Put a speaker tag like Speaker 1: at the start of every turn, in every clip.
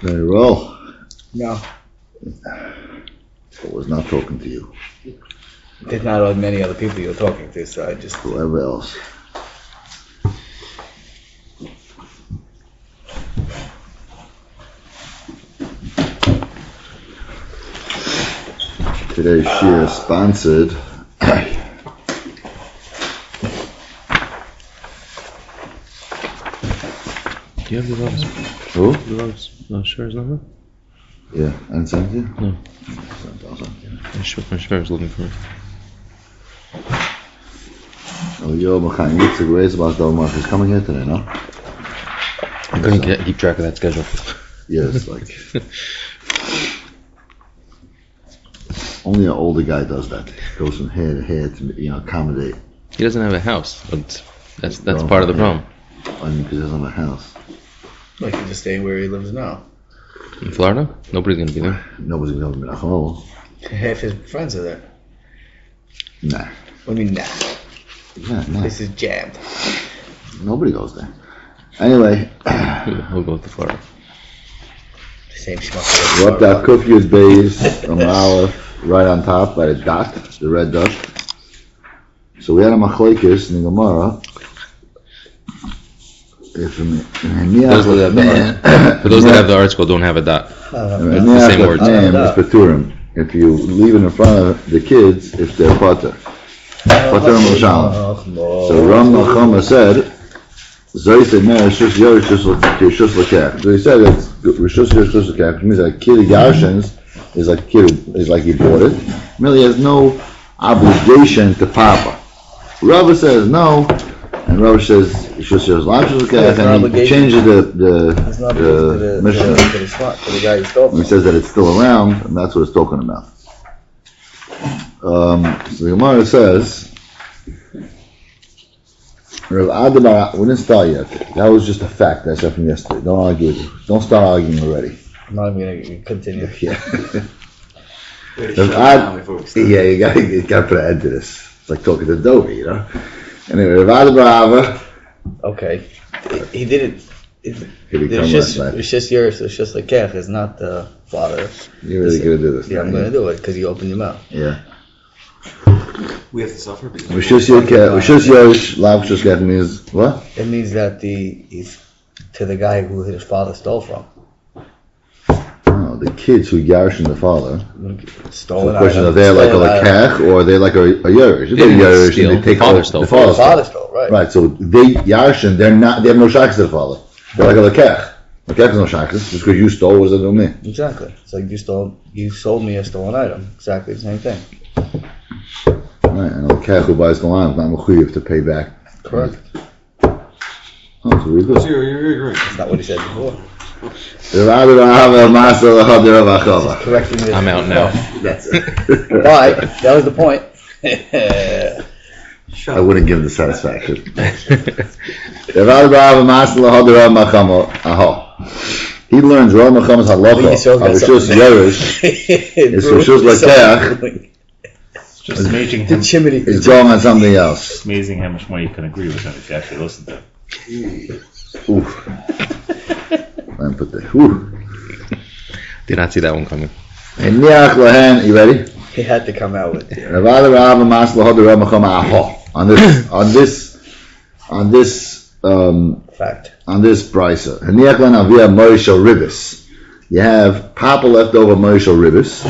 Speaker 1: Very well.
Speaker 2: No.
Speaker 1: I was not talking to you.
Speaker 2: There's not many other people you're talking to, so I just...
Speaker 1: Whoever else. Today's shir is sponsored.
Speaker 3: Do you have the Rav's?
Speaker 1: Who?
Speaker 3: The Rav's Sher's number?
Speaker 1: Yeah, and sent you?
Speaker 3: No.
Speaker 1: My
Speaker 3: Sher is looking for it.
Speaker 1: Oh, yo, Machaim Yitzhak raised about Dolmark. He's coming here today, no?
Speaker 3: I couldn't keep track of that schedule.
Speaker 1: Yeah, it's like... Only an older guy does that. Goes from head to head to, accommodate.
Speaker 3: He doesn't have a house, but that's part of the problem.
Speaker 1: I mean, because he doesn't have a house.
Speaker 2: Like, you just stay where he lives now.
Speaker 3: In Florida? Nobody's going to be there.
Speaker 1: Nobody's going to be at home.
Speaker 2: Half his friends are there.
Speaker 1: Nah.
Speaker 2: What do you mean, nah?
Speaker 1: Yeah, nah.
Speaker 2: This is jammed.
Speaker 1: Nobody goes there. Anyway.
Speaker 3: We'll go to Florida.
Speaker 2: Same schmuck.
Speaker 1: We're up that Kufyud base on Aleph, right on top by the dot, the red dot. So we had a machlekes in the Gemara.
Speaker 3: For those that have the article, don't have a dot. It's the same words.
Speaker 1: If you leave it in front of the kids, if they're pater. Pater Moshalim. So Ram Nachama said, Zoy said, no, it's just Yerush Shus L'Kech. So he said it's Rishus Shus L'Kech, which means that kid Yarshins is like he bought it. Really has no obligation to Papa. Rava says no, and Rava says Shus L'Kech, and he changes the mission. He says that it's still around, and that's what it's talking about. So the Gemara says, Rav Adabar, we didn't start yet. That was just a fact. That's from yesterday. Don't argue with you. Don't start arguing already.
Speaker 2: I'm not even going to continue.
Speaker 1: Yeah. You gotta put an end to this. It's like talking to Dovey, Anyway, Rav Adabar.
Speaker 2: Okay. He did it. It's just yours. It's just like Kech. It's not the father.
Speaker 1: You're really going to do this.
Speaker 2: Yeah, I'm going to do it because you opened your mouth.
Speaker 1: Yeah.
Speaker 4: We have to suffer because
Speaker 1: means what?
Speaker 2: It means that he's to the guy who his father stole from.
Speaker 1: Oh, the kids who yarshin the father.
Speaker 2: Stolen.
Speaker 1: The question is, they're like a lekech or are they like a yerush? They
Speaker 3: the father stole.
Speaker 2: The father stole, right?
Speaker 1: Right. So they yarshin. They have no shakes to the father. They're like a lekech. Lekech is no shakes. Just because you stole, what does that do me?
Speaker 2: Exactly. It's like you sold me a stolen item. Exactly the same thing.
Speaker 1: Right, and a lekech who buys the lamb is not mechuyev to pay back.
Speaker 2: Correct.
Speaker 1: Oh, so we're good.
Speaker 4: You're right.
Speaker 2: That's not what he said before.
Speaker 3: I'm out now.
Speaker 2: That's it. Why? That was the point.
Speaker 1: I wouldn't give him the satisfaction. He learns Rav Machamas halacha. Rishus Yerush is Rishus L'Kech.
Speaker 4: Just amazing.
Speaker 1: It's going on something else.
Speaker 4: It's amazing how much more you can agree with him if you actually listen to him.
Speaker 1: Oof. And put the
Speaker 3: Did not see that one coming.
Speaker 1: You ready?
Speaker 2: He had to come out with it.
Speaker 1: On this
Speaker 2: Fact.
Speaker 1: On this brisa. You have Papa left over Moishel Ribbis.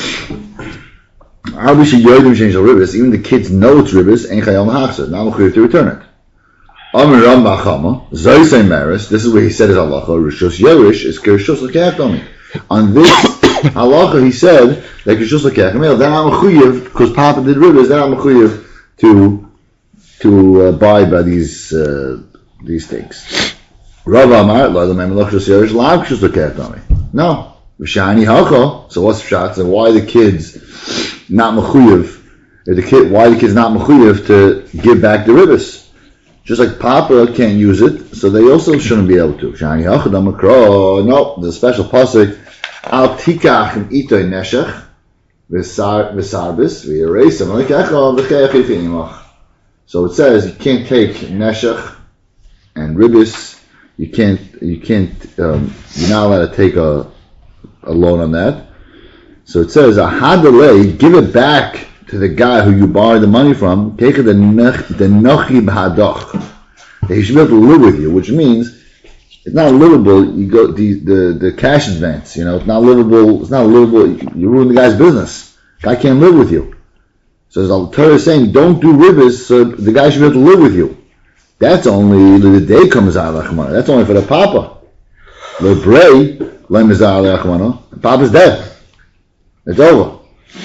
Speaker 1: Even the kids know it's Ribbis, ain't Chayal Mahachsa. Now we're to return it. Amir Ram Bachama, Zoysei Maris, this is where he said his halacha, Rishus Yerush is Kirishus L'Kech Domi. On this halacha he said that Kirishus L'Kech, then I'm Mechuyev, because Papa did Ribbis, then I'm Mechuyev to abide by these things. Rav Amar, Lo Lamem L'Kishus Yerush, Lav Kirishus L'Kech Domi. No. V'shani Hacha, so what's the shot? And why the kids not mechuyev? Why the kids not mechuyev to give back the ribbis? Just like Papa can't use it, so they also shouldn't be able to. Shani hachadam akro. No, the special pasuk al tikach itoy neshech v'sarbis v'yerasem l'kecha v'cheyach. So it says you can't take neshech and ribbis you're not allowed to take a loan on that. So it says, "Ahadalei, give it back to the guy who you borrowed the money from. Take the nochi b'hadoch. He should be able to live with you," which means it's not livable. You go the cash advance. It's not livable. It's not livable. You ruin the guy's business. Guy can't live with you. So the Torah is saying, don't do ribis, so the guy should be able to live with you. That's only the day comes out of Rachmana. That's only for the papa. The bray, Papa's dead. It's over.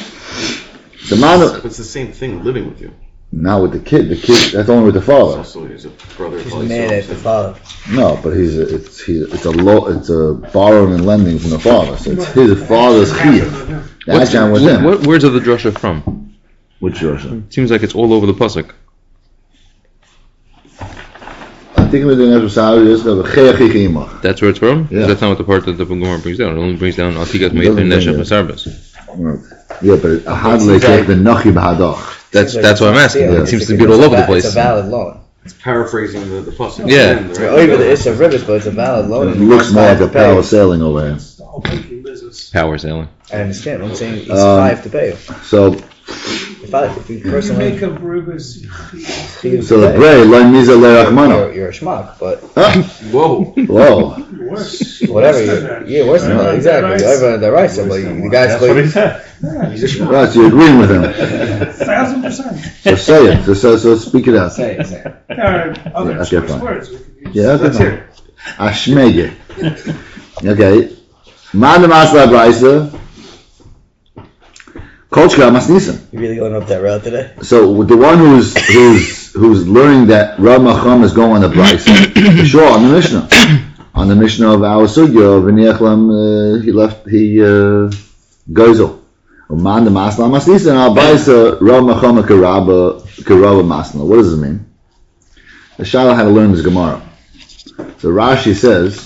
Speaker 5: It's the same thing living with you.
Speaker 1: Not with the kid. The kid, that's only with the father.
Speaker 5: Also, he's a brother.
Speaker 2: He's mad at the father.
Speaker 1: No, but it's a borrowing and lending from the father. So it's his father's chiyuv. That's John with him.
Speaker 3: What words are the drasha from?
Speaker 1: Which drasha?
Speaker 3: It seems like it's all over the pasuk.
Speaker 1: I think we're doing That's
Speaker 3: where it's from?
Speaker 1: Yeah.
Speaker 3: That's not what the part that the Gemara brings down. It only brings down Atikas Meither Neshav Masarbas.
Speaker 1: Yeah, but Ahadle take the Nachi B'Hadach.
Speaker 3: That's what I'm asking. It seems to be all over the place.
Speaker 2: It's a valid loan.
Speaker 5: It's paraphrasing the pasuk.
Speaker 3: Yeah.
Speaker 2: It's a ribis, but it's a valid loan.
Speaker 1: It looks more like a power sailing over here.
Speaker 3: Power sailing.
Speaker 2: I understand. I'm saying he's 5 to pay.
Speaker 1: So
Speaker 2: If you personally
Speaker 6: make a ribis.
Speaker 1: So the bray lo miza le'rachmano.
Speaker 2: You're a schmuck, but
Speaker 5: Whoa.
Speaker 2: whatever. You're worse than that. Exactly. You're the right. So, but the guy's
Speaker 4: That's what he said.
Speaker 1: Right, so you're agreeing with him.
Speaker 6: 1,000%.
Speaker 1: So say it. So speak it out.
Speaker 6: Say it. Other
Speaker 1: Okay,
Speaker 6: choice
Speaker 1: fine.
Speaker 6: words we could use.
Speaker 1: Yeah,
Speaker 6: Let's
Speaker 1: okay.
Speaker 6: hear it.
Speaker 1: Ashmege. Okay. Man the masla brayser. Kochka masnisim.
Speaker 2: You really going up that route today?
Speaker 1: So with the one who's learning that Rav Macham is going on the brayser, sure, on the Mishnah. On the Mishnah of our sugya of V'niachlam, he gozel. Man the masla masnisim. Al brayser Rav Macham karaba masna. What does it mean? The Shalah had to learn this Gemara. So Rashi says,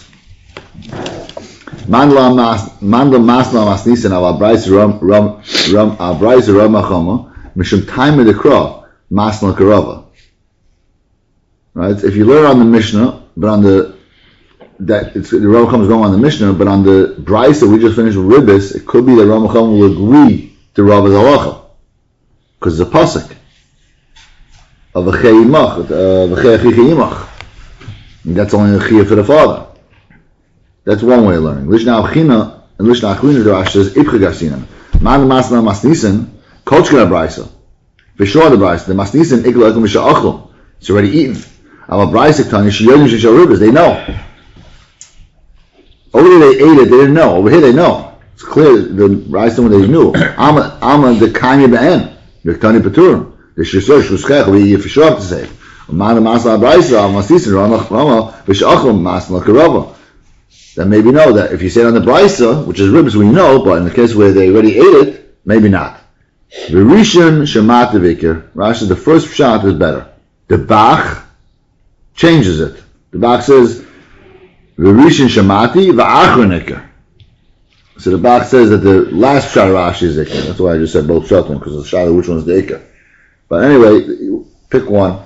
Speaker 1: Mandla masla masnisin al abraisa ramachama mishum time of the kra masla karava. Right? If you learn on the Mishnah, but on the Ramacham is going on the Mishnah, but on the brisa we just finished with ribis, it could be that Ramacham will agree to Rava's halacha because it's a pasuk of a chayimach, that's only a chiyuv for the father. That's one way of learning. Lishna Achina and Lishna Achina the Rashi says Ipcha Garsinam. Man Masna Masnisen, Kochka Brisa. For sure the Brisa. The Masnisen Ikla Akum Misha Achum. It's already eaten. Ama Brisa Tani Shiyodim Shisha Ribas. They know. Over there they ate it, they didn't know. Over here they know. It's clear the Brisa when they knew. Ama the Kanye Be'en. The Tani Paturim. The Shisor Shuskech we for sure to say. Man Masna Brisa Al Masnisen Ramach Rama Misha Achum Masna Karava. Then maybe know that if you say it on the brisa, which is ribs, we know, but in the case where they already ate it, maybe not. V'rishon shemat vikir. Rashi, the first shot is better. The Bach changes it. The Bach says, v'rishon shemati v'achron ikir. So the Bach says that the last shot Rashi is ikir. That's why I just said both shots, because the shot of which one is the ikir. But anyway, pick one.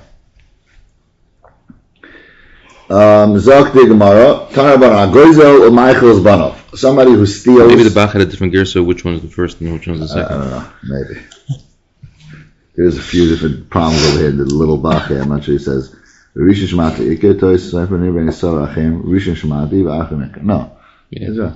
Speaker 1: Zok de Gemara, Tanaban Agoizel or Michael's Banov. Somebody who steals.
Speaker 3: Maybe the Bach had a different gear, so which one is the first and which one is the second?
Speaker 1: I don't know, maybe. There's a few different problems over here. The little Bach here, I'm not sure he says, Rishon Shemati, Ike Tois, Sefer Nivei Sar Achim, Rishon Shemati, V'Achim Ike. No.
Speaker 3: Yeah.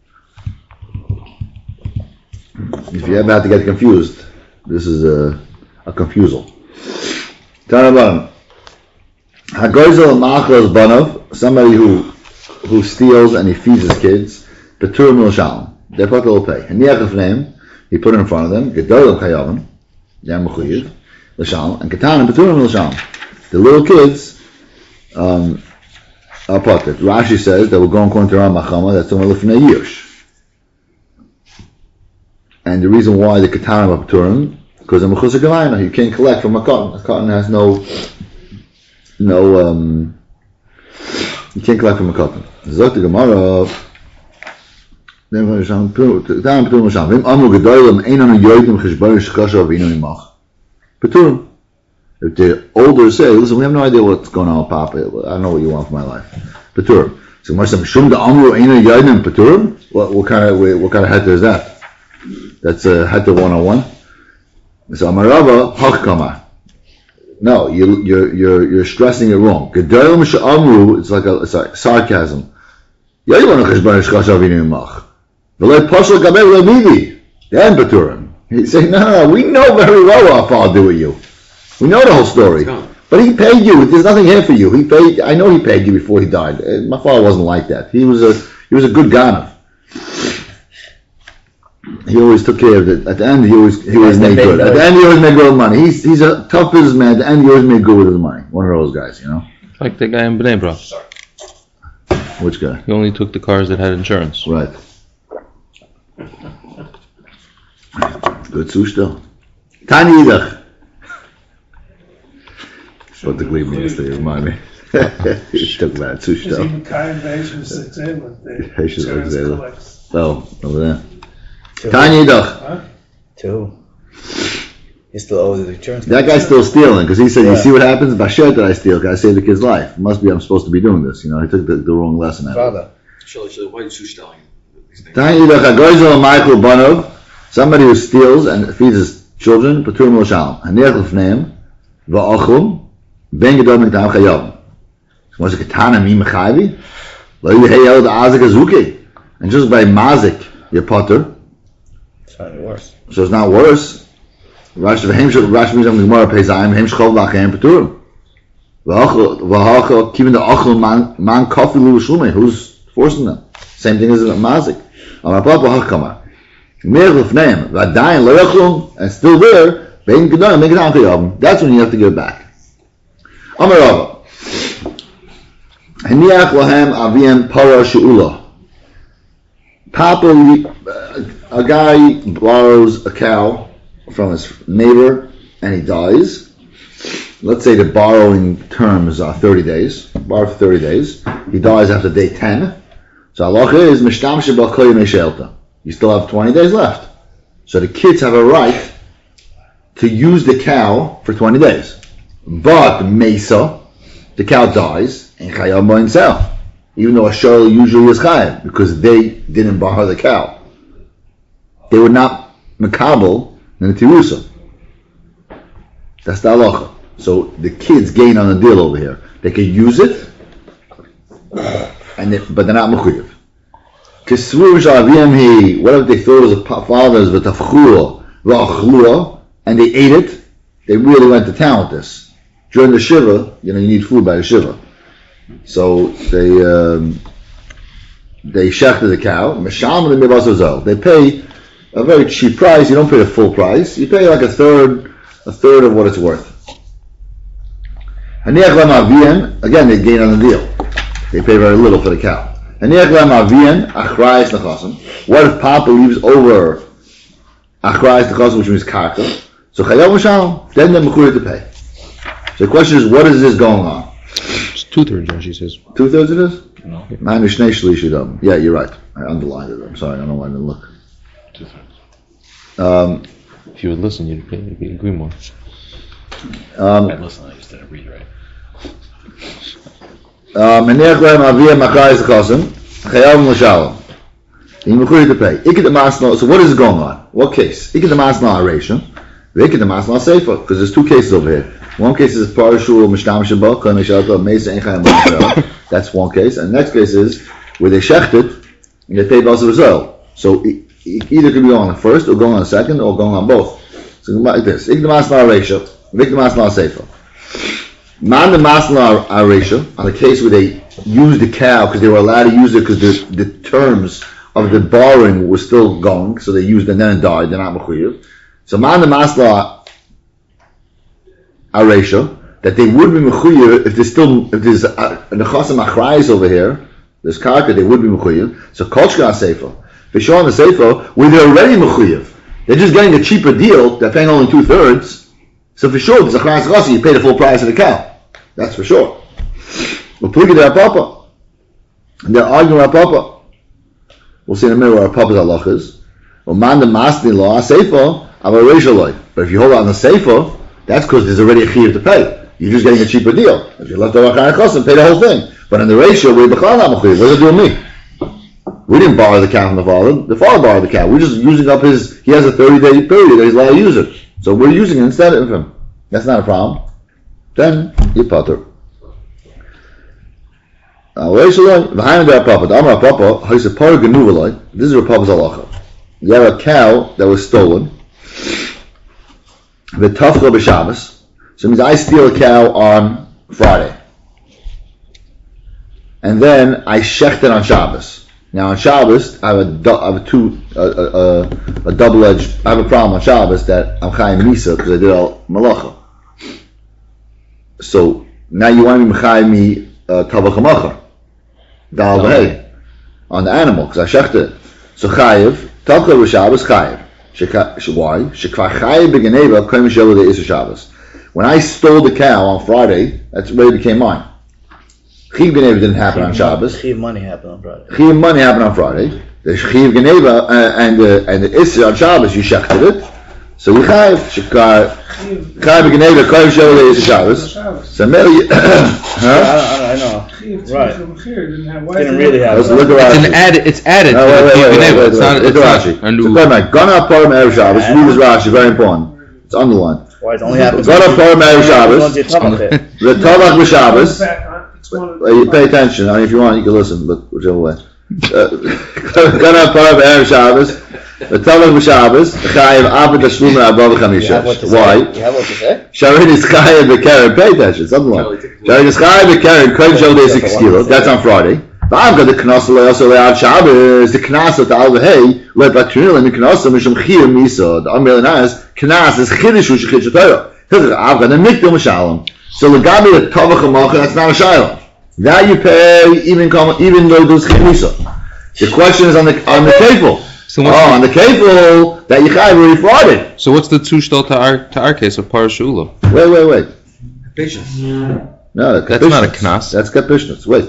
Speaker 1: If you ever have to get confused, this is a confusal. Tanaban. Hagoizel Machos Banov, somebody who steals and he feeds his kids, Petur Milsham, their part will pay. And Yachif name, he put it in front of them, Gedolim Chayavan, Yam Mechuyiv, Lasham, and Katan and Petur Milsham. The little kids are potet. Rashi says that we're going according to Ram Machama, that's only Lifnei Yush. And the reason why the Katan are Peturim, because of Mechusar Galayna, you can't collect from a cotton. A cotton has no, you can't collect from a cotton. Zok the Gemara, if the older say, listen, we have no idea what's going on with Papa, I don't know what you want for my life. Paturim. So Shum the Amru Eina Yainim Paturim. What kind of heter is that? That's a heter 101. So Amarava Hachkama. No, you're stressing it wrong. Gedolim Amru. It's like sarcasm. Yailon Cheshban Shkashav Inimach. V'lei Pashal Gaber Levivi. Then Paturim. He's saying, no, we know very well what our father did with you. We know the whole story. But he paid you. There's nothing here for you. I know he paid you before he died. My father wasn't like that. He was a good ganav. He always took care of it. At the end, he always made good. At the end, he always made good with money. He's a tough businessman. At the end, he always made good with his money. One of those guys,
Speaker 3: Like the guy in Bnei Brak.
Speaker 1: Which guy?
Speaker 3: He only took the cars that had insurance.
Speaker 1: Right. Good sushta. Tani Yidach. What the Gleam means, they remind me. He took that sushta.
Speaker 6: Is even Kayan Beishim 6A with the
Speaker 1: Beishim
Speaker 6: insurance
Speaker 1: 6A.
Speaker 6: collects.
Speaker 1: Oh, over there. Tani Yidach.
Speaker 6: Huh?
Speaker 2: 2. He still owes the insurance.
Speaker 1: That guy's still stealing because he said, "You see what happens? Bashet that I steal, because I save the kid's life. It must be I'm supposed to be doing this." He took the wrong lesson out of it.
Speaker 2: Father.
Speaker 5: Why is Sush telling these things?
Speaker 1: Tani Yidach Hagoyzel Michael Banov. Somebody who steals and feeds his children. Paturim L'Shalom. Haniach L'Fneim Va'achum Ben Gedol Miktam Chayav. Was a katana mi mechavi? Lo yehei the azik azuki. And just by mazik, you're potter.
Speaker 2: It's not worse.
Speaker 1: So it's not worse. Rashi means on the Gemara Pezayim Hem Shchol V'Achem Paturim. V'Achol Kivin the Achol Man Kofi Lu Shlume. Who's forcing them? Same thing as a mazik. Amar Papa Hachkamar. Mir L'Fneim V'Adayin Lo Yachlum, and still there Ben Gedol Miktam Chayav. That's when you have to give it back. Amar Rava. Haniach lahem aviem para she'ula. Papa, a guy borrows a cow from his neighbor and he dies. Let's say the borrowing terms are 30 days. Borrow for 30 days. He dies after day 10. So halacha is mishtam sheba koy meshelta. You still have 20 days left. So the kids have a right to use the cow for 20 days. But mesa, the cow dies, and Chayam by himself. Even though a shul usually is Chayam, because they didn't borrow the cow. They were not Makabel in the Tirusa. That's the halacha. So the kids gain on the deal over here. They can use it, but they're not Mechuyev. What if they thought it was a father's v'tafchua v'achlua, and they ate it? They really went to town with this. During the Shiva, you need food by the Shiva. So they shechted the cow. They pay a very cheap price. You don't pay the full price. You pay like a third of what it's worth. Again, they gain on the deal. They pay very little for the cow. What if Papa leaves over achrayis nechasim, which means karka? So chayav l'shalom, then they're mechuyev to pay. So the question is, what is this going on?
Speaker 3: It's 2/3, Rashi says.
Speaker 1: 2/3 it is?
Speaker 4: No.
Speaker 1: Yeah, you're right. I underlined it. I'm sorry, I don't know why I didn't look.
Speaker 4: 2/3.
Speaker 3: If you would listen, you'd agree more.
Speaker 4: I'd listen, I just didn't read right.
Speaker 1: So what is going on? What case? Because there's two cases over here. One case is Parashul Mishtam Shabbat, that's one case. And the next case is where they shechted and they paid Basar Rizal. So either could be going on the first, or going on the second, or going on both. So like this. On the case where they used the cow because they were allowed to use it because the terms of the borrowing were still going, so they used it and then it died, they're not mechuyev. So man the masla aresha, that they would be mechuyev if there's a nechasim achrayis over here, there's karka, they would be mechuyev. So kolchka seifa, if you're on the seifa where they're already mechuyev, they're just getting a cheaper deal, they're paying only 2/3. So for sure, there's a achrayis nechasim, you pay the full price of the cow. That's for sure. But their papa, and they're arguing our papa. We'll see in a minute what our papa's halach is. Well, man the masni law seifa avareshaloi. But if you hold on the seifa, that's because there's already a chiyuv to pay. You're just getting a cheaper deal. If you left over chayachosim, pay the whole thing. But in the ratio, we're b'chlal not mechuyev. What does it do with me? We didn't borrow the cow from the father. The father borrowed the cow. We're just using up his. He has a 30-day period that he's allowed to use it. So we're using it instead of him. That's not a problem. Then you potter. This is where Papa's halacha. You have a cow that was stolen. The tafcha b'Shabbos. So it means I steal a cow on Friday, and then I shecht it on Shabbos. Now on Shabbos, I have a double-edged. I have a problem on Shabbos that I'm chayim misa because I did all malacha. So now you want me to chayim me tavach hamacha, dal v'hei, on the animal because I shechted it. So chayiv tavcha b'Shabbos chayiv. Why? Shekvar chayiv b'geneva koyim shelo de'is Shabbos. When I stole the cow on Friday, that's where it became mine. Chiv Geneva didn't happen on Shabbos.
Speaker 2: Chiv money happened on Friday.
Speaker 1: Chiv money happened on Friday. The Chiv Geneva and the Isser on Shabbos, you shechted it. So you Chayiv Shekar Geneva Koyim Shelo De'is Shabbos. So maybe,
Speaker 2: I know. Right. Didn't really happen.
Speaker 3: It's added.
Speaker 1: Wait.
Speaker 3: It's not
Speaker 1: Rashi. Gana Param Erev Shabbos. Read this Rashi. Very important. It's underlined.
Speaker 2: Why it only happens?
Speaker 1: Gana Param Erev Shabbos. The Tavach b'Shabbos. You pay attention. I mean, if you want, you can listen, but whichever way. Gana Param Erev Shabbos. The Tavach b'Shabbos. Chayiv Abed Tashlum Abba V'Chamisha. Why?
Speaker 2: You have what to say?
Speaker 1: Sharin is Chayiv B'Karen. Pay attention. It's underlined. Sharin is Chayiv B'Karen. Koyim Shel De'is Kilos. That's on Friday. But I've got the Knas also Le'ad Shabbos. The Knas of the Al-Vahei. Let Batrunil and the Knas of Mishum Chiyah Misa. The Amir Le'naz. Knas is Chidish U'Shechid Shetayah. I've got the Mikdom Mishalom. So Legabi the Tavach Hamacha, that's not a Shiloh. That you pay even though there's Chimisa. The question is on the kefil.
Speaker 3: So
Speaker 1: on the kefil that you chayv already frauded.
Speaker 3: So what's the tushtal to our case of parashula?
Speaker 1: Wait.
Speaker 5: Patience.
Speaker 1: No,
Speaker 3: that's not a knas.
Speaker 1: That's kapishnas. Wait.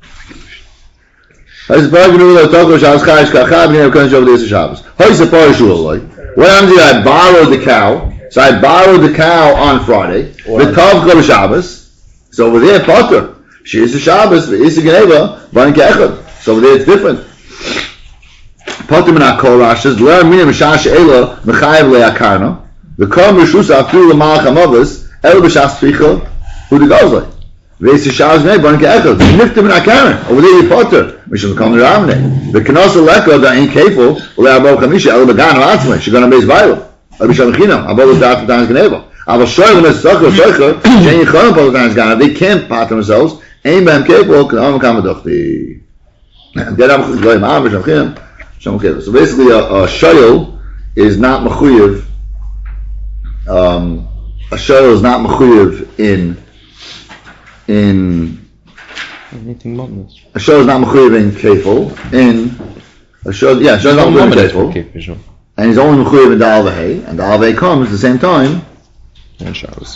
Speaker 1: What happens if I borrowed the cow? So I borrowed the cow on Friday. The tav go Shabbos. So over there, potter. She is a Shabbos. Is a Geneva. Van Kechad. So over there, it's different. Potter min hakol rashas. Learn minim mishash ela mechayev leakarna. The kol mishusa afilu lemalach hamavos el b'shas tficha who the gozlay. Veis Shabbos mei van Kechad. Niftim min hakarna. Over there, you potter. Mishum kam neramne. The kenosa leka da in kefil le'abov chamisha el begano atzmei. She's gonna base Bible. They can't part themselves. Ain't been capable. So basically, a shayl is not mechuyev. A shayl is not mechuyev in
Speaker 3: anything but this.
Speaker 1: A shayl is not mechuyev in kefil. A shayl is not mechuyev in kefil. And he's only mechuyev in the Al-Vahei, and the Al-Vahei comes at the same time
Speaker 3: on Shabbos.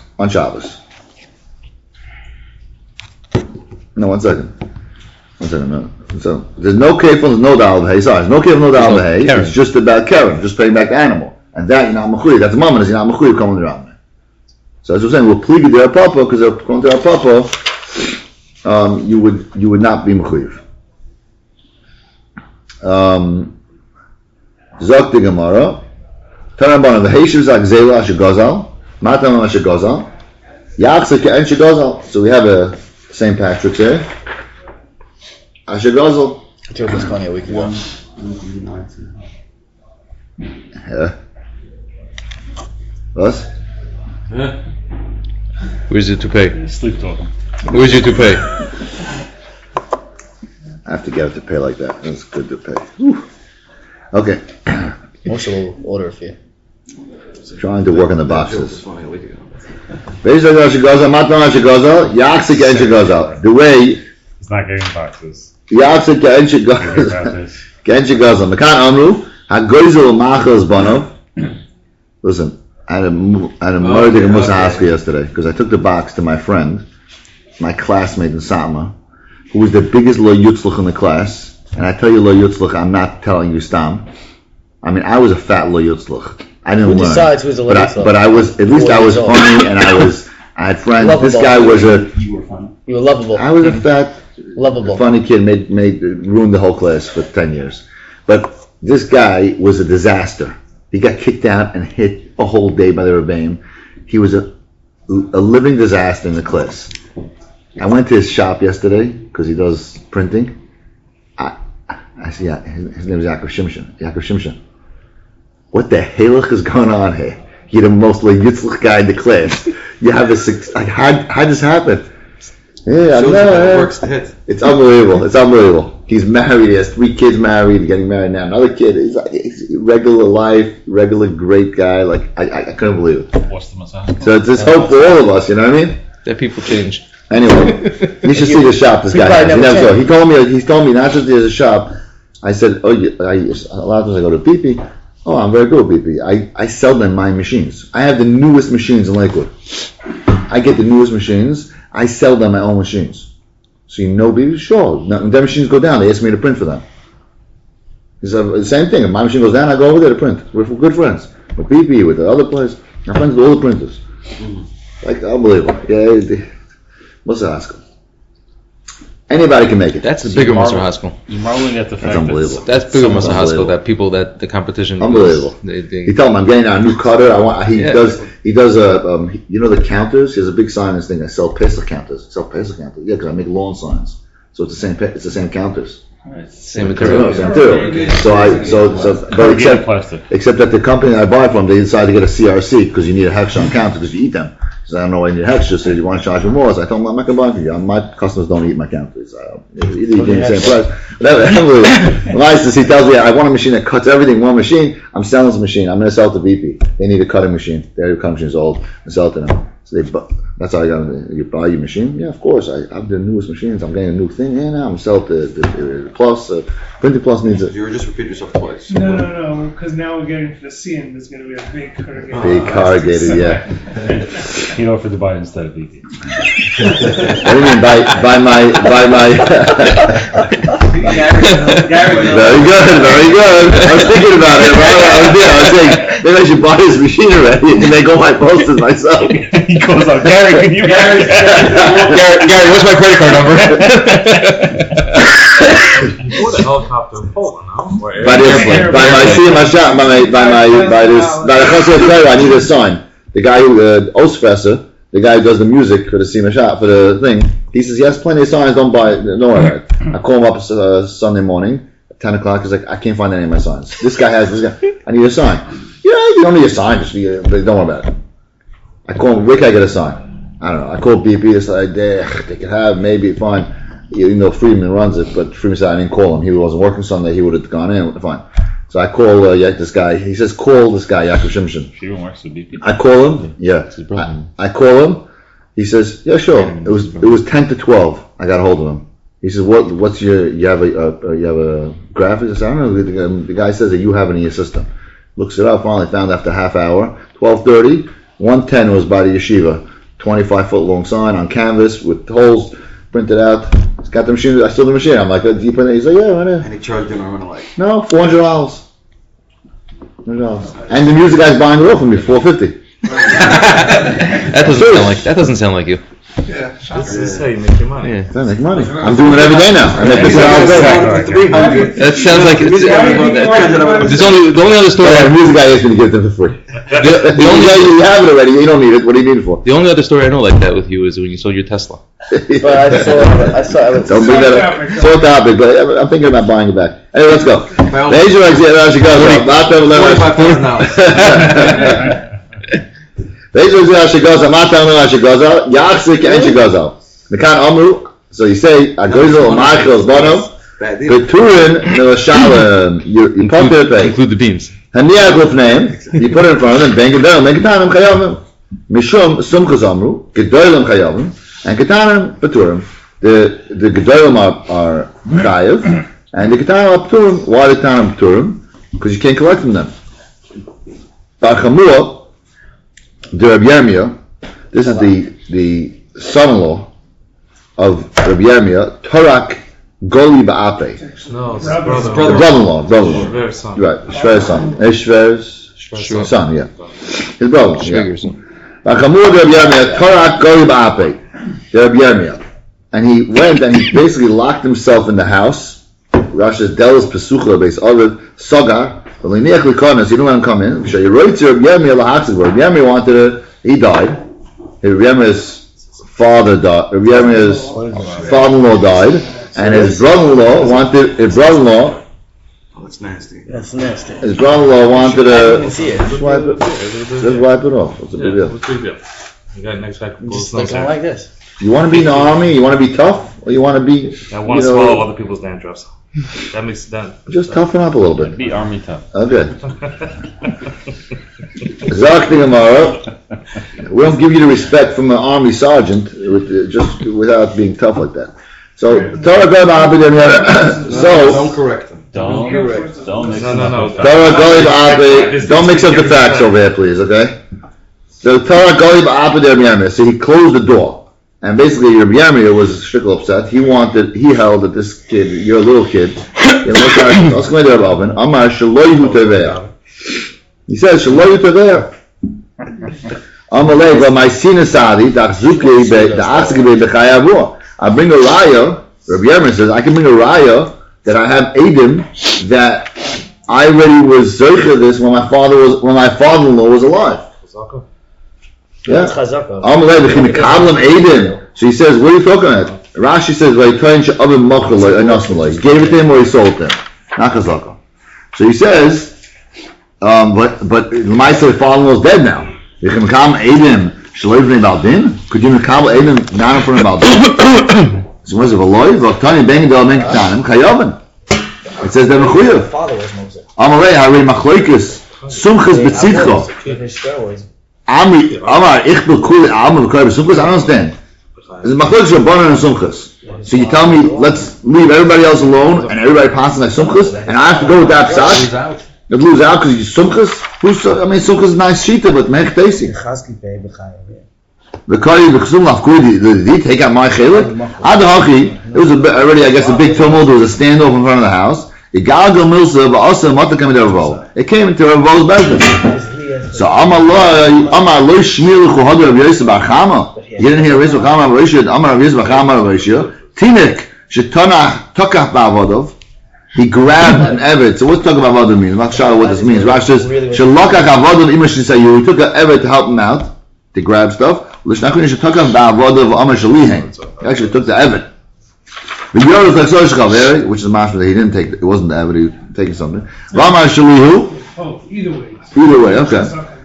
Speaker 3: No, one second. No. So there's no kefil, there's no Al-Vahei. Sorry, there's no kefil, no Al-Vahei. It's just about Karen, just paying back the animal, and that you're not mechuyev. That's the moment is you're not mechuyev coming around. So as we're saying, we'll plead their papa because according to our papa, you would not be mechuyev. Zok the Gemara. Tanabana the Heishiv Zak Zela Shegozal. Matam Shegozal. Yachsa Ke'en Shegozal. So we have a St. Patrick's here. Ashegozal.
Speaker 2: I took this Coney a week ago.
Speaker 1: Yeah. What?
Speaker 3: Where's it to pay?
Speaker 4: Sleep talking.
Speaker 3: Where's it to pay?
Speaker 1: I have to get it to pay like that. It's good to pay. Whew. Okay.
Speaker 2: Moshe will order a few.
Speaker 1: Trying to work on the boxes. The way
Speaker 4: It's not getting boxes.
Speaker 1: Yaksik Genshigazal. Mekan Amru Hagozel Machas Banov. Listen, I had a murder in Musa yesterday because I took the box to my friend, my classmate in Satma, who was the biggest lo yutzlach in the class. And I tell you lo yutzlach, I'm not telling you stam. I mean, I was a fat lo yutzlach. I didn't learn.
Speaker 2: Decides who's a lo yutzlach?
Speaker 1: But I was, at least I was funny, and I had friends.
Speaker 2: Lovable.
Speaker 1: This guy was
Speaker 4: You were funny.
Speaker 2: You were lovable.
Speaker 1: I was a fat
Speaker 2: Lovable.
Speaker 3: Funny kid, ruined the whole class for 10 years. But this guy was a disaster. He got kicked out and hit a whole day by the Rebbeim. He was a living disaster in the class. I went to his shop yesterday because he does printing. I see, his name is Yaakov Shimshon. What the hell is going on here? You're the most yitzlich guy in the class. You have this. How did this happen? Yeah, I know.
Speaker 5: It works to hit.
Speaker 3: It's unbelievable. He's married. He has 3 kids married. Getting married now. Another kid. He's regular life, regular great guy. Like I couldn't believe it.
Speaker 4: What's the massage?
Speaker 3: So it's just hope for all of us. You know what I mean?
Speaker 2: That people change.
Speaker 3: Anyway, you should see the shop this guy has. He told me not just there's a shop. I said, a lot of times I go to PP. Oh, I'm very good with BP. I sell them my machines. I have the newest machines in Lakewood. I get the newest machines. I sell them my own machines. So you know BP? Sure. When their machines go down, they ask me to print for them. It's the same thing. If my machine goes down, I go over there to print. We're good friends. With BP, with the other players. I'm friends with all the printers. Like, unbelievable. Yeah, what's the Haskell? Anybody can make it.
Speaker 2: That's the bigger Musar Haskell.
Speaker 4: You're marveling at the fact
Speaker 3: unbelievable.
Speaker 2: That's bigger Musar Haskell. That people that the competition.
Speaker 3: Unbelievable. He told him I'm getting a new cutter. He does you know the counters. He has a big sign on this thing. I sell Pesach counters. Yeah, because I make lawn signs. So it's the same counters.
Speaker 2: Same material.
Speaker 3: Except that the company that I buy from, they decided to get a CRC because you need a hechsher on counter because you eat them. So I don't know why you need hechsher, so you want to charge me more. So I told them I'm not going to buy from you. My customers don't eat my counters. Either you give me the same price. Whatever. He tells me I want a machine that cuts everything. One machine. I'm selling this machine. I'm going to sell it to BP. They need a cutting machine. Their cutting machine is old. I sell it to them. So that's how I got it. You buy your machine? Yeah, of course. I have the newest machines. I'm getting a new thing. Yeah, now I'm selling the Plus. Printing Plus needs it.
Speaker 5: You were just repeating yourself twice.
Speaker 6: No. Because now we're getting to the scene. There's going to be a big corrugated.
Speaker 3: Big corrugated, yeah.
Speaker 4: You offered to buy it instead of BP.
Speaker 3: What do you mean by my? Very good. I was thinking about it. I was thinking maybe I should buy this machine already and make all my posters myself.
Speaker 4: He goes out, Gary, can you? Gary,
Speaker 2: what's my credit card number?
Speaker 7: What a helicopter pole, no?
Speaker 3: By the airplane. By my shop. By the Chassid Torah, I need a sign. The guy who Ostfesser, the guy who does the music for the Sima shop for the thing, he says he has plenty of signs. Don't buy it. Don't worry about it. I call him up Sunday morning at 10 o'clock. He's like, I can't find any of my signs. This guy has this guy. I need a sign. Yeah, you don't need a sign. Just don't worry about it. I call him. Where can I get a sign? I don't know. I call BP. They said they can have maybe fine. You know, Friedman runs it, but Friedman said I didn't call him. He wasn't working Sunday. He would have gone in. Fine. So I call this guy. He says, call this guy, Yaakov Shimshon.
Speaker 4: Friedman works with BP.
Speaker 3: I call him. Yeah. I call him. He says, yeah, sure. It was 10 to 12. I got a hold of him. He says, what's you have a graphic? I said, I don't know. The guy says that you have it in your system. Looks it up. Finally found after a half hour. 12:30. 110 was by the yeshiva. 25-foot long sign on canvas with holes printed out. He's got the machine. I still the machine. I'm like, do you print it? He's like, yeah, right there.
Speaker 5: And he charged him around like
Speaker 3: no, $400. And the music guy's buying it off from me, $450.
Speaker 2: That doesn't sound like you.
Speaker 7: Yeah, this is how you make your money.
Speaker 2: Yeah.
Speaker 3: I make money. I'm doing it every day now. I make $50 a day.
Speaker 5: 300.
Speaker 2: That sounds like it's the only other story.
Speaker 3: The music guy asked me to give it to him for free. The only guy you have it already. You don't need it. What do you need it for?
Speaker 2: The only other story I know like that with you is when you sold your Tesla. But I saw.
Speaker 3: Don't bring that up. It's all topic, but I'm thinking about buying it back. Anyway, let's go. Be'ezer Rashi Gaza, Matan Rashi Gaza, Yachzik and Shigaza. Mekan Amru. So you say Agozel Machel Bono. Beturin Milashalim. You pump it pay.
Speaker 2: Include the beans.
Speaker 3: Haniya Guf name. You put it in front of them. Bang it down. Mekatanim Chayavim. Mishum Sumchas Amru. Gedolim Chayavim. And Ketanim Beturim. The Gedolim are Chayav. And the Ketanim are Beturim. Why the Ketanim Beturim? Because you can't collect from them. Barchamua. The Rabbi Yirmiyah, this is the son-in-law of Rabbi Yirmiyah, Torak Goli Ba'ape.
Speaker 7: No, it's
Speaker 3: brother-in-law.
Speaker 7: Shver's son.
Speaker 3: Right, Shver's son. Shver's son, yeah. His brother. Bachamur Rabbi Yirmiyah, Torak Goli Ba'ape. The Rabbi Yirmiyah.
Speaker 1: and he went and he basically locked himself in the house. Rashi says, Delis Pesucha Beis Aviv Sagar. But Liniach Likonas, he didn't let him come in. Rabbi Yirmiyah wanted to, he died. Rabbi Yirmiyah's father died. Rabbi Yirmiyah's father-in-law died, and his brother-in-law wanted. His brother-in-law.
Speaker 5: Oh, that's nasty.
Speaker 2: That's nasty.
Speaker 1: His brother-in-law wanted to.
Speaker 2: I didn't see it.
Speaker 1: Just wipe it. Just wipe it off. What's the big deal?
Speaker 7: What's the big deal? You got next back.
Speaker 2: Just like this.
Speaker 1: You want to be in the army? You want to be tough, or you want to be?
Speaker 7: I want to swallow other people's dandruffs. That makes that.
Speaker 1: Just toughen up a little bit.
Speaker 4: Be army tough.
Speaker 1: Okay. Zak the Gemara. We don't give you the respect from an army sergeant just without being tough like that. So Torah Goyim Abed. So
Speaker 5: Don't correct him.
Speaker 4: Don't mix
Speaker 7: No.
Speaker 1: Torah Goyim Abed. Don't mix up the facts over here, please. Okay. So Torah Goyim Abed. So he closed the door. And basically, Rabbi Yirmiyah was strictly upset. He held that this kid, you're a little kid. He says, Shaloyu Teveh. Amalei, but my sinasadi, I bring a raya. Rabbi Yirmiyah says, I can bring a raya that I have Edom that I already was zocher this when my father-in-law was alive. Yeah. So he says, what are you talking about? Rashi says, he gave it to him or he sold it to him. Not chazaka. So he says, but my father-in-law is dead now. Could you makabel Edom not in front of Baldin? So what is it? It says they're mechuyev. Amalei harei machlokes sumchas betzidcho. Amar ich bekule Amar bekule sumchas. I don't understand. There's a machlokes rabbanan and sumchas. So you tell me let's leave everybody else alone and everybody passes like sumchas, and I have to go with that pshat. You'd lose out because you sumchas. Sumchas is nice shita, but mech teisi. The kari b'chsum lafkudi. Did he take out my chelik? Adahachi. It was already, I guess, a big tumult. There was a standoff in front of the house. It came into Ravo's bedroom. So Amar lo shmir l'chuhadu Rav Yosef bar Chama. You didn't hear Rav Yosef bar Chama Amar Rav Yosef bar Chama Rav Yosef. Tinik shetanach tokach ba'avodav. He grabbed an evet. So what's talking about avodav means? I'm not sure what this means. Rashi says shelokach avodav ima shesayu. He took an evet to help him out to grab stuff. L'shnachun shetokach ba'avodav Amar shalihen. He actually took the evet. Which is a mashma that he didn't take. It wasn't the evet. He was taking something. Amar shalihu.
Speaker 6: Oh, either way.
Speaker 1: Either way, okay.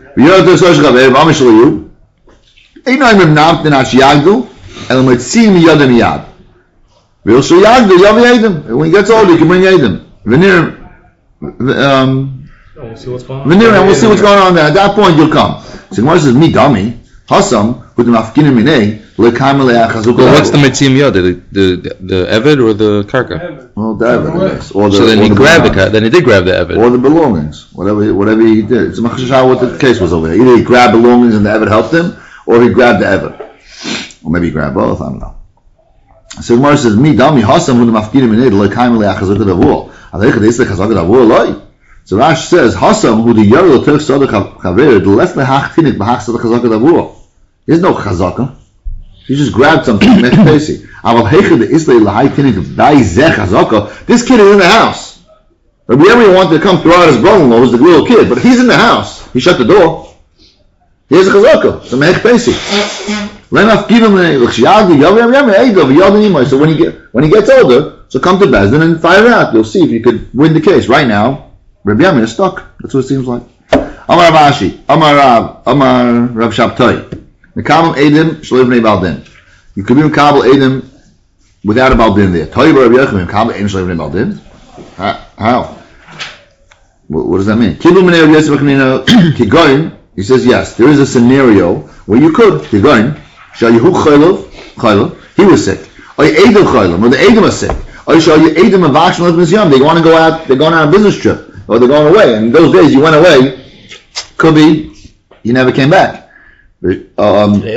Speaker 1: When he gets older, he can bring Edom.
Speaker 7: We'll see what's going on.
Speaker 1: And we'll see what's going on there. At that point, you'll come. So Gemara says, "Mi dami hasam with the mafkinim minei lekam le'achazuk."
Speaker 8: Well, what's the mitzim yod? The eved or the karka?
Speaker 1: Well, the eved, I guess.
Speaker 8: So then he grabbed the then he did grab the eved.
Speaker 1: Or the belongings, whatever he did. It's a machshah what the case was over there. Either he grabbed belongings and the eved helped him, or he grabbed the eved, or maybe he grabbed both. I don't know. So Gemara says, "Mi dami hasam with the mafkinim minei lekam le'achazuk davul." So Rashi says, "Hasam who the yarul turk sadach chaver the less lehachtinik b'hach sadach chazaka davur." There's no chazaka. You just grabbed something. This kid is in the house. Rabbi Yirmiyah wanted to come throw out his brother-in-law, who's the little kid, but he's in the house. He shut the door. Here's a chazaka. So mehech pesi. So when he gets older, so come to Bezdin and fire it out. You'll see if you could win the case. Right now, Rabbi Yirmiyah is stuck. That's what it seems like. Amar Rav Ashi, Amar Rav Shabtai. Mekabel Edom shlev bnei Baldin. You could be Mekabel Edom without a Baldin there. Toy Rabbi Yochanan Mekabel Edom shlev bnei Baldin. How? What does that mean? Kibu bnei Rabbi Yosef Kigoyin. He says yes. There is a scenario where you could Kigoyin. Shayihu Chaylev. He was sick. Or Edom Chaylev. Or the Edom was sick. Or Edom and Vashon Lev Mizyam. They want to go out. They're going on a business trip. Or they're going away. And in those days, you went away. Could be you never came back. This is a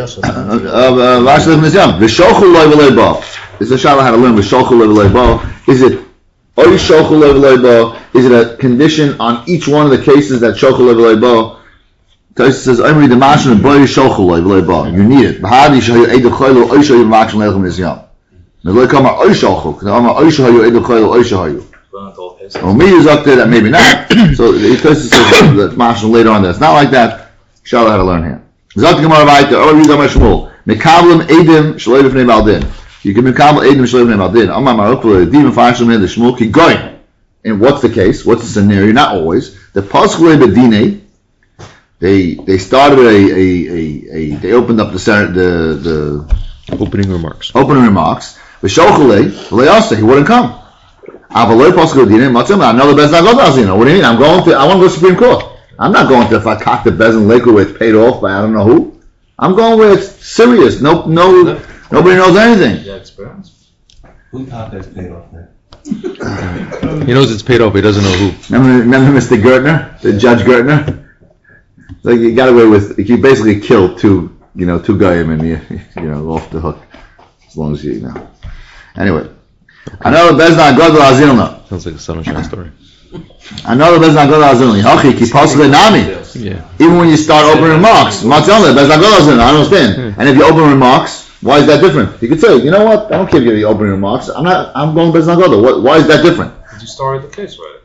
Speaker 1: shayla how to learn. Is it is it a condition on each one of the cases that shochel lev? Taisa says, "I'm reading the mashon and boy shochel lev." You need it. Meloi kama oishalchuk. Kama oishahayu edu choil oishahayu. Well, me is up there that maybe not. So the person says that Mashal later on that it's not like that. Shalom had to learn here. Zot Gemara Vayta. Oh, read Amar Shmuel. Mekablim edim shaloi b'fnei baldin. You can mekabel edim shaloi b'fnei baldin. Amar Marukla edim v'fashim the Shmuel ki going. And what's the case? What's the scenario? Not always. The Paschal Bedine. They started they opened up the
Speaker 8: opening remarks.
Speaker 1: V'shochale le'asa. He wouldn't come. Avaloi Paschal Bedine. Matzim. Another Bez Nagod Azino. What do you mean? I want to go to Supreme Court. I'm not going to if I cock the Bez in Lakewood where it's paid off by I don't know who. I'm going where it's serious. Nobody knows anything.
Speaker 7: Yeah, experience.
Speaker 5: Who thought that's paid off there?
Speaker 8: He knows it's paid off, he doesn't know who.
Speaker 1: Remember Mr. Gertner? The Judge Gertner? Like you got away with, you basically killed two guys and you off the hook. As long as you know. Anyway. Another Bezna Godel Azilna.
Speaker 8: Sounds like a Sunshine story.
Speaker 1: Another Bezna Godel Azilna. Hachi, ki possibly nami.
Speaker 8: Yeah.
Speaker 1: Even when you start opening remarks. Matzonle, Bezna Godel Azilna, I understand. And if you open remarks, why is that different? You could say, you know what? I don't care if you're the opening remarks. I'm going Bez Nagoda. Why is that different?
Speaker 7: Did you started the case right?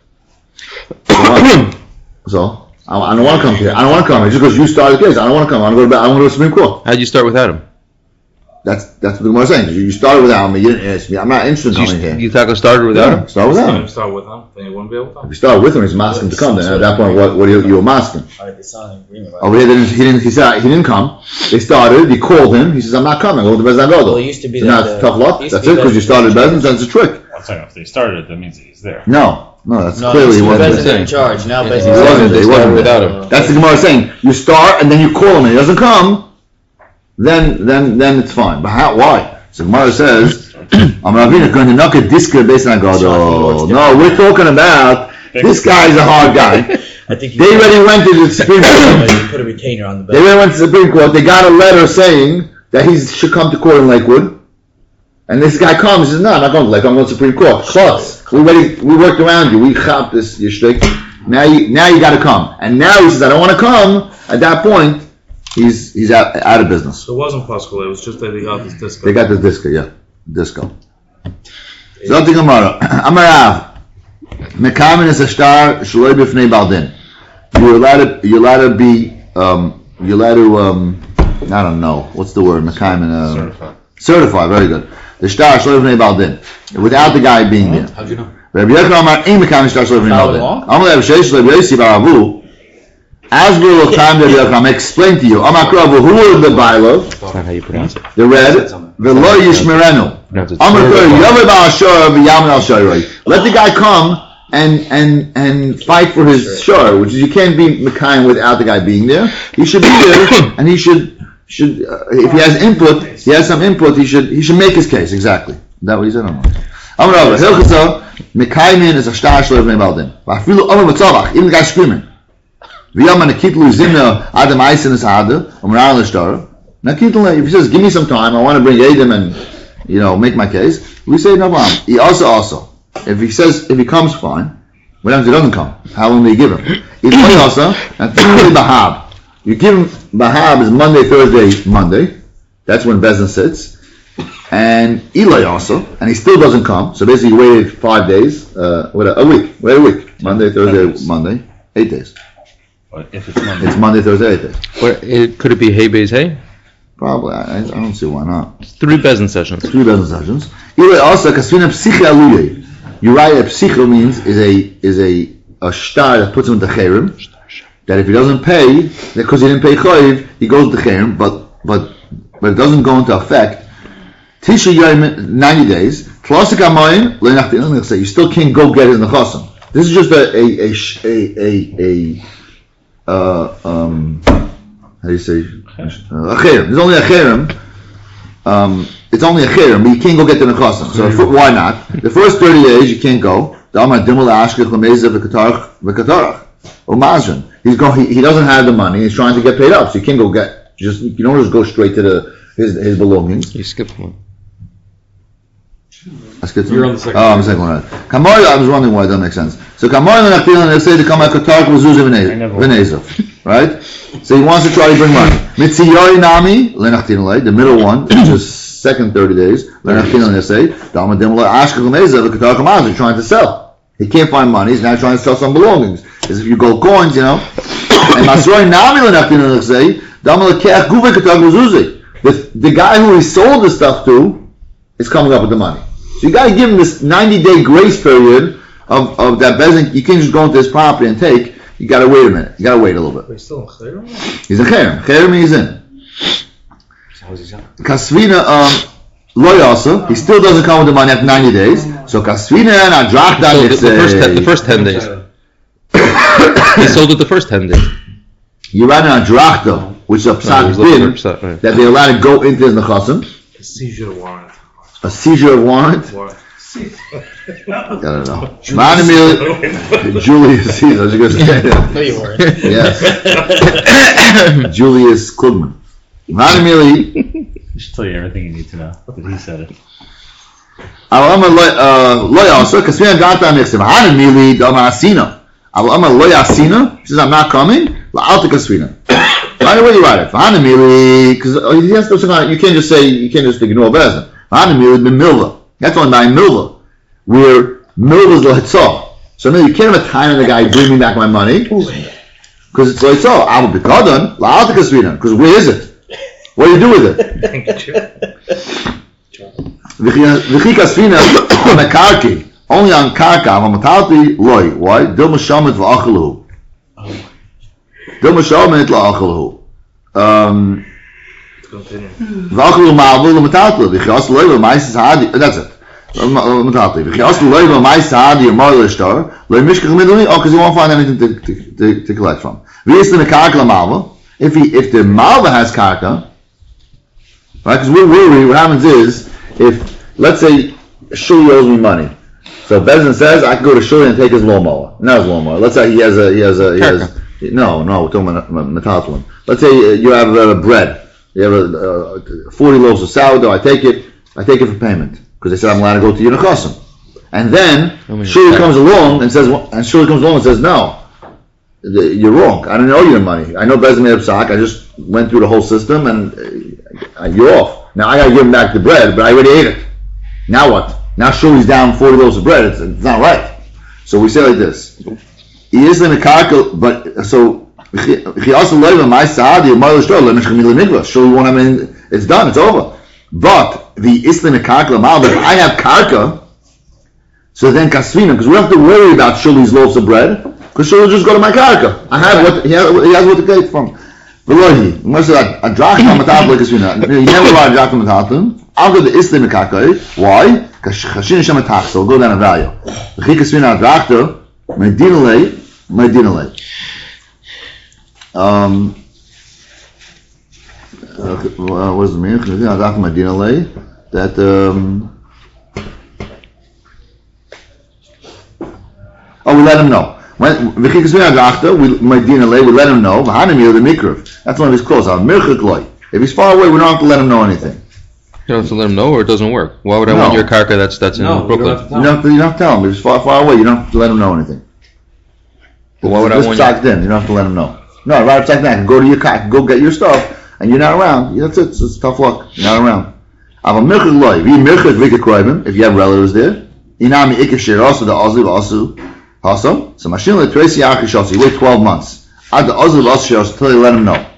Speaker 1: So I don't want to come here. I don't want to come here just because you started the case. I don't want to come. I want to go to the Supreme Court.
Speaker 8: How'd you start with Adam?
Speaker 1: That's what the Gemara is saying. You started without me. You didn't ask me. I'm not interested in coming here.
Speaker 8: You thought I started without him?
Speaker 1: Start without him.
Speaker 7: If you start with him, then you wouldn't be able to come.
Speaker 1: If you start with him, he's masking to come. Then at that point, what you were masking? Over here, he didn't come. They started. He called him. He says, "I'm not coming. I'm going to Bez Nagoda."
Speaker 2: Well, it used to be
Speaker 1: now it's tough luck. That's it because you started Bez. That's a trick.
Speaker 4: I'm saying if they started it, that means he's there.
Speaker 1: No, that's clearly he wasn't
Speaker 2: in charge. Now
Speaker 1: he wasn't
Speaker 8: without him.
Speaker 1: That's the Gemara saying. You start and then you call him and he doesn't come. Then it's fine. But why? So Gemara says, "I'm Ravina going to knock a disc based on God." No, we're talking about this guy's a hard guy.
Speaker 2: I think
Speaker 1: they already went to the Supreme Court.
Speaker 2: Put a retainer on the bed.
Speaker 1: They already went to the Supreme Court. They got a letter saying that he should come to court in Lakewood. And this guy comes and says, "No, I'm not going to Lakewood. I'm going to the Supreme Court." Close. We worked around you. We chopped this your shtick. Now you got to come. And now he says, "I don't want to come." At that point, he's out of business.
Speaker 7: So it wasn't Pascal. It was just that they got this disco.
Speaker 1: They got the disco, yeah, disco. Zoti Gemara, Amarav, Mekamin is a star shloi b'fnei baldin. You're allowed to be, I don't know, what's the word? Mekamin, certified. Very good. The star shloi b'fnei baldin, without the guy being there.
Speaker 2: How'd you know?
Speaker 1: Rabbi Yochanan Amar, ein Mekamin star shloi b'fnei baldin. Amar Rabbi Sheish Rabbi Yosi Baravu. As we will time I'm explain to you. Amakravu, who are the Bailov?
Speaker 8: That's not how you pronounce it.
Speaker 1: The red, Velo Yishmerenu. Let the guy come and fight for his shore, which is you can't be Mekayim without the guy being there. He should be there, and he should if he has input, he has some input. He should make his case exactly. Is that what he said? Amarav, Hilchasa Mekayim is a star shlev nebaldin. Vafilu Amar Matzavach, even the guy screaming. Now if he says, "Give me some time, I want to bring Adam and make my case," we say no problem. He also. If he comes, fine. What happens if he doesn't come? How long do you give him? You give him Bahab is Monday, Thursday, Monday. That's when Bezin sits. And Eli also, and he still doesn't come. So basically, you waited 5 days, a week. Wait a week. Monday, Thursday, Monday, 8 days.
Speaker 4: But if it's Monday,
Speaker 1: it's Monday, Thursday, 8 days.
Speaker 8: Could it be Hey Bays Hey?
Speaker 1: Probably. I don't see why not.
Speaker 8: 3 Bezin sessions.
Speaker 1: 3 Bezin sessions. Also, kasvina psiche aluye. You write a psycho means is a star that puts him in the cherem. That if he doesn't pay, because he didn't pay chayiv, he goes to the cherem. But it doesn't go into effect. Tisha Yom 90 days. Klasik amayim le'nachtin. You still can't go get his nechasim. This is just how do you say? A cherem. There's only a cherem. It's only a cherem, but you can't go get the nechasim. So why not? The first 30 days you can't go. The Amar Dimul Ashkech Lamezah v'Katarach or Mazrin. He doesn't have the money. He's trying to get paid up, so you can't go get. You don't just go straight to his belongings.
Speaker 8: You skipped one.
Speaker 1: I skipped
Speaker 7: You're
Speaker 1: one.
Speaker 7: on the second.
Speaker 1: Oh, I'm the second one. Right. Kamoy, I was wondering why it doesn't make sense. So Kamoy Lenachtilan, they say to come at Katarach v'Zuzah v'Nezah, right? So he wants to try to bring money. Mitziyori Nami Lenachtilan, the middle one, which is second 30 days, you're trying to sell. He can't find money, he's now trying to sell some belongings. As if you gold coins, and the guy who he sold the stuff to is coming up with the money. So you got to give him this 90-day grace period of that bezin. You can't just go into his property and take. You got to wait a minute. You got to wait a little bit.
Speaker 7: He's still in Chayrim?
Speaker 1: He's in Chayrim. Chayrim he's in.
Speaker 4: So how's he selling?
Speaker 1: Kasvina lo yasa. He still doesn't come with the money after 90 days. So kasvina and adrachta.
Speaker 8: So the first 10 days. He sold it the first 10 days.
Speaker 1: You ran an adrachta, which is a psak din, that they're allowed to go into the nechasim.
Speaker 7: A seizure warrant.
Speaker 1: A seizure of warrant? I don't know. Julius Caesar. I was going to say that.
Speaker 2: No, you weren't.
Speaker 1: Yes. Julius Klugman.
Speaker 4: He should tell you everything you need to know, but he said it.
Speaker 1: He says, I'm not coming. Right away you write it. Because you can't just ignore Bezin. That's only by Milva. Where Milva's Lohitzah. So no, you can't have a time of the guy, bring me back my money. Because it's Lohitzah. Because where is it? What do you do with it? Only on karka. Why? Dilma Shamet v'achalu. Dilma Shamet la'achalu. V'achalu ma'avul l'matatlu. V'chias loiva ma'is hadi. That's it. L'matatlu. V'chias loiva ma'is hadi amar l'ishtar. Lo'i mishkach midli. Oh, because he won't find anything to collect from. V'yis the karka l'malva. If the malva has karka, right? Because we're worried. What happens is, if let's say Shuli owes me money. So Bezin says I can go to Shuli and take his lawnmower. Not his lawnmower. Let's say he has no, we're talking about metaltalin. Let's say you have bread. You have 40 loaves of sourdough. I take it for payment because they said I'm allowed to go to Yinachasim. And then Shuli comes along and says, no, you're wrong. I don't owe you the money. I know Bezin made a psak. I just went through the whole system and you're off. Now I got to give him back the bread, but I already ate it. Now what? Now Shuli's down 40 loaves of bread. It's not right. So we say like this. He is in a karka, but so he also live in my sahadi of mother's store. Shuli won't have any. It's done. It's over. But the islam karka lamal. But I have karka. So then kasvina, because we don't have to worry about Shuli's loaves of bread, because Shuli will just go to my karka. I have what he has what to take from. Velohi, most of that a drachma matatlu kasvina. You never buy a drachma matatlu. I'll go to the islam karka. Why? Because chashin shem so go down a value. The kasvina drachta medinale. What is the meaning? That we let him know. When we let him know. That's one of his clothes. If he's far away, we don't have to let him know anything.
Speaker 8: You don't have to let him know, or it doesn't work. Why would I want your karka that's in Brooklyn?
Speaker 1: You don't have to tell him. If he's far away, you don't have to let him know anything.
Speaker 8: But why would I want
Speaker 1: you? You don't have to let him know. No, right upside down. Go to your car, go get your stuff, and you're not around. That's it. It's tough luck. You're not around. If you have relatives there, so machine you wait 12 months. Until they let him know.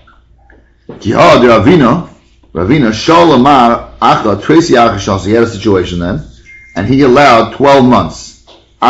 Speaker 1: Ravina Tracy he had a situation then, and he allowed 12 months.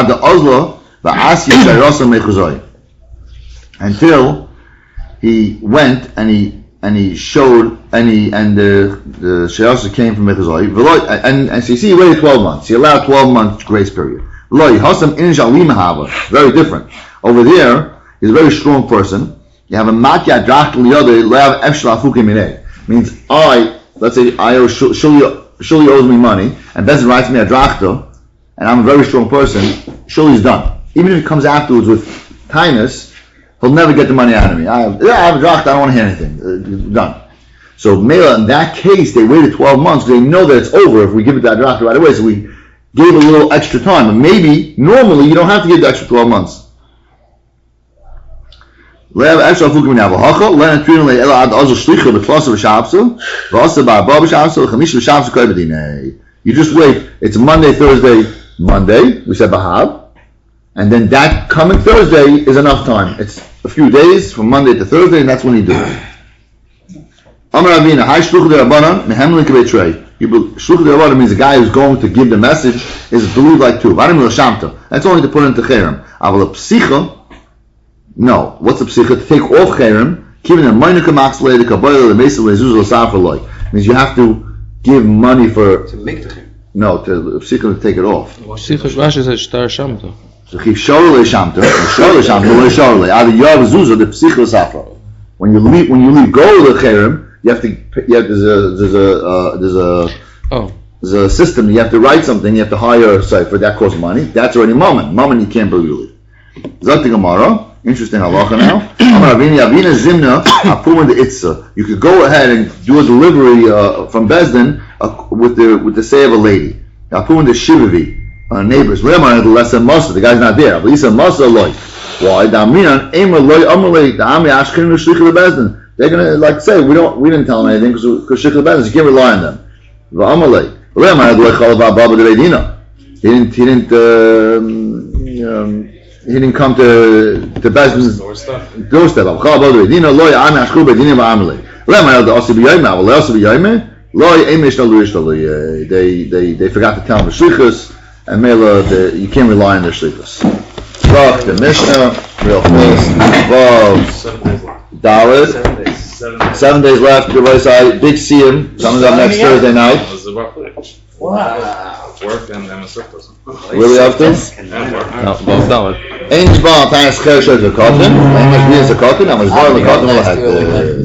Speaker 1: Until he went and he showed and the Shayasa came from Mechazoi, and so you see he waited 12 months. He allowed 12 months grace period. Very different. Over there, he's a very strong person. You have a matya dracht liyode lev efshel afukim minei. Means let's say I owe Shuli owes me money, and Bezin writes me a drachta, and I'm a very strong person. Shuli's done. Even if he comes afterwards with kindness, he'll never get the money out of me. I have a drachta. I don't want to hear anything. Done. So Mela, in that case, they waited 12 months because they know that it's over if we give it that drachta right away. So we gave a little extra time. But maybe normally you don't have to give the extra 12 months. Lev extra fukim now hacha len trin le ela ad azul shlicha betfasa v'shabsu v'asa ba'arba v'shabsu chamish v'shabsu koy b'dinei. You just wait. It's Monday, Thursday, Monday. We said Bahab, and then that coming Thursday is enough time. It's a few days from Monday to Thursday, and that's when you do it. Amar Avina, Hai Shluch D'Rabbanan Mehemlin K'Beit Trei. Shluch D'Rabbanan means the guy who's going to give the message is believed like two. Varim L'Shamta. That's only to put into Cherem. Aval a Psicha. No, what's a Psicha? To take off Cherem. Kivin a Meinaka Max Leide Kaboyle the Mesa Lezuz L'Safar Loi. Means you have to give money for
Speaker 9: to make the Cherem.
Speaker 1: No, to Psicha to take it off.
Speaker 8: Psicha Rashi says Shtar Shamta.
Speaker 1: So Chiv Shorle Shamta, Shorle Shamta, Shorle. Adi Yav Zuzah the Psicha L'Safar. When you leave go to the Cherem. There's a system. You have to write something. You have to hire a cipher. That costs money. That's already mammon. Mammon you can't believe. Zot the Gemara. Interesting halacha now. Avina zimna apuma de itza. You could go ahead and do a delivery from Bezdin with the say of a lady. Apuma de shivavi neighbors. Lemar the lesson masa. The guy's not there. But he said masa loy. Why? Daminan aimer loy amalei. The ami ashkin shlicha the Bezdin. They're gonna like say we didn't tell them anything because Shikha Bezdin, you can't rely on them. V'amalei. He didn't come to Bezdin's doorstep. They forgot to tell him the shlichus, and Mela, you can't rely on their shlichus. Look, the Mishnah, real fast. Dalit. 7 days left. The right side. Big Siyum coming up next Thursday night.
Speaker 7: Wow. Work and Masechtas.
Speaker 1: Really up to?
Speaker 8: No, both Dalit.
Speaker 1: Ein Shbal Tanis Chershes the Cotton. Ein Mashbi is the Cotton. And Mashbar the Cotton will have